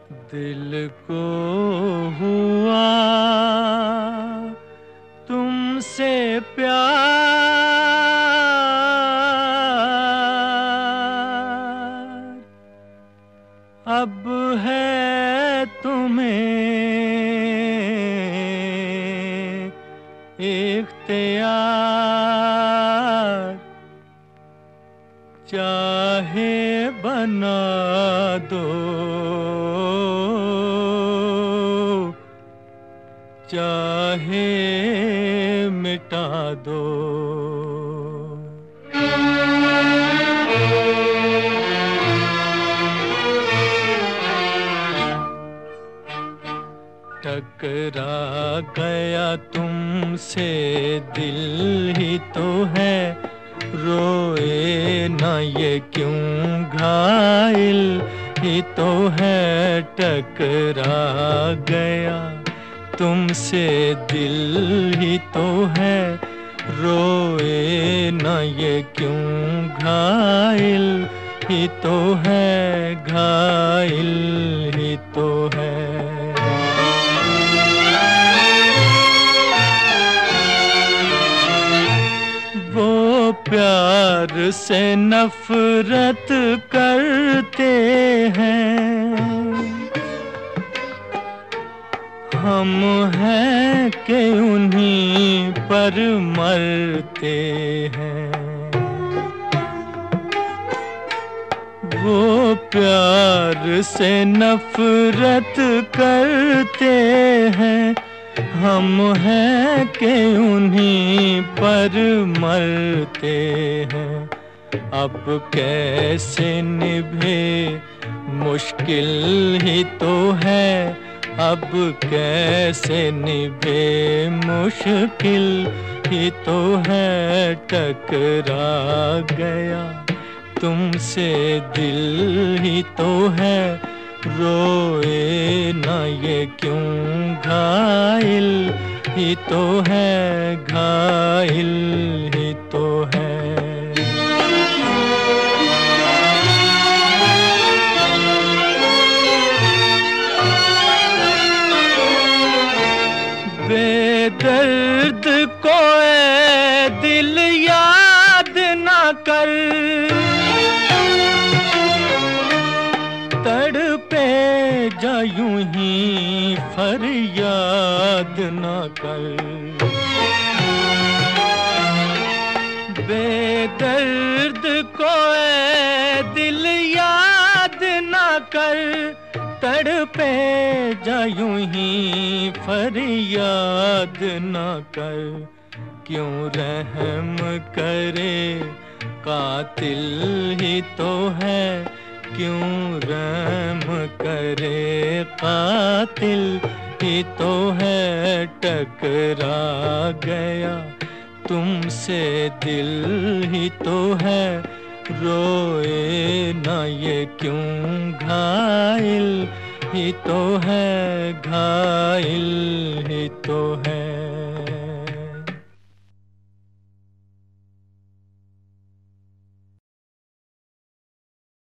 दिल को हुआ तुमसे प्यार, अब है तुम्हें इख्तियार, चाहे बना दो चाहे मिटा दो। टकरा गया तुमसे दिल ही तो है, रोए ना ये क्यों घायल ही तो है। टकरा गया तुमसे दिल ही तो है, रोए ना ये क्यों घायल ही तो है, घायल ही तो है। वो प्यार से नफरत करते हैं, हम हैं कि उन्हीं पर मरते हैं। वो प्यार से नफरत करते हैं, हम हैं कि उन्हीं पर मरते हैं। अब कैसे निभे मुश्किल ही तो है, अब कैसे निभे मुश्किल ही तो है। टकरा गया तुमसे दिल ही तो है, रोए ना ये क्यों घायल ही तो है, घायल ही तो है। बेदर्द को ऐ दिल याद ना कर, तड़पे जा यूं ही फरियाद ना कर। बेदर्द को ऐ दिल याद ना कर, तड़पे जा यूं ही फरियाद ना कर। क्यों रहम करे कातिल ही तो है, क्यों रहम करे कातिल ही तो है। टकरा गया तुमसे दिल ही तो है, रोए ना ये क्यों घायल ही तो है, घायल ही तो है।